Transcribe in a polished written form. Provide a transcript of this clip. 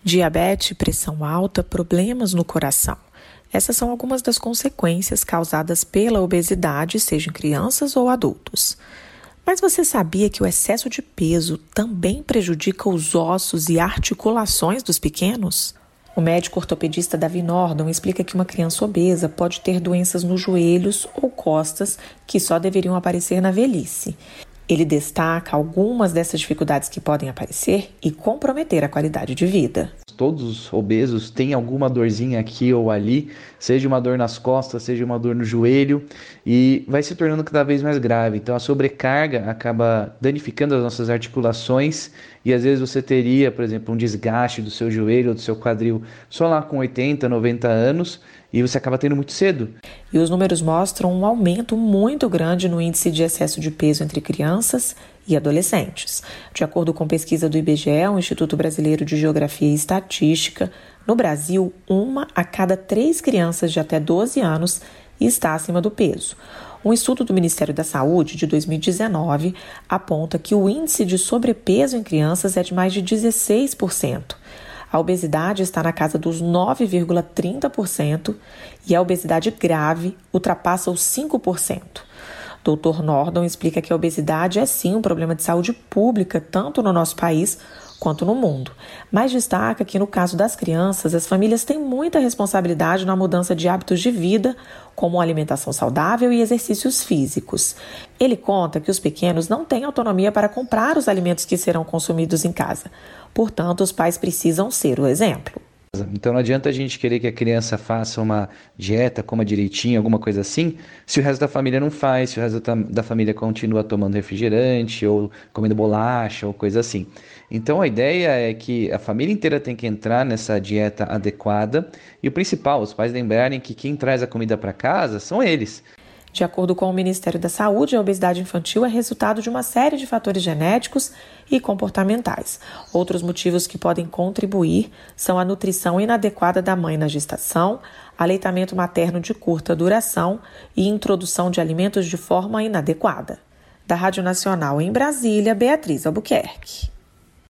Diabetes, pressão alta, problemas no coração. Essas são algumas das consequências causadas pela obesidade, seja em crianças ou adultos. Mas você sabia que o excesso de peso também prejudica os ossos e articulações dos pequenos? O médico ortopedista Davi Nordon explica que uma criança obesa pode ter doenças nos joelhos ou costas que só deveriam aparecer na velhice. Ele destaca algumas dessas dificuldades que podem aparecer e comprometer a qualidade de vida. Todos os obesos têm alguma dorzinha aqui ou ali, seja uma dor nas costas, seja uma dor no joelho, e vai se tornando cada vez mais grave. Então a sobrecarga acaba danificando as nossas articulações e às vezes você teria, por exemplo, um desgaste do seu joelho ou do seu quadril só lá com 80, 90 anos e você acaba tendo muito cedo. E os números mostram um aumento muito grande no índice de excesso de peso entre crianças e adolescentes. De acordo com pesquisa do IBGE, o Instituto Brasileiro de Geografia e Estatística, no Brasil, 1 a cada 3 crianças de até 12 anos está acima do peso. Um estudo do Ministério da Saúde, de 2019, aponta que o índice de sobrepeso em crianças é de mais de 16%. A obesidade está na casa dos 9,30% e a obesidade grave ultrapassa os 5%. Dr. Nordon explica que a obesidade é sim um problema de saúde pública, tanto no nosso país quanto no mundo. Mas destaca que no caso das crianças, as famílias têm muita responsabilidade na mudança de hábitos de vida, como alimentação saudável e exercícios físicos. Ele conta que os pequenos não têm autonomia para comprar os alimentos que serão consumidos em casa. Portanto, os pais precisam ser o exemplo. Então não adianta a gente querer que a criança faça uma dieta, coma direitinho, alguma coisa assim, se o resto da família não faz, se o resto da família continua tomando refrigerante ou comendo bolacha ou coisa assim. Então a ideia é que a família inteira tem que entrar nessa dieta adequada e o principal, os pais lembrarem que quem traz a comida para casa são eles. De acordo com o Ministério da Saúde, a obesidade infantil é resultado de uma série de fatores genéticos e comportamentais. Outros motivos que podem contribuir são a nutrição inadequada da mãe na gestação, aleitamento materno de curta duração e introdução de alimentos de forma inadequada. Da Rádio Nacional em Brasília, Beatriz Albuquerque.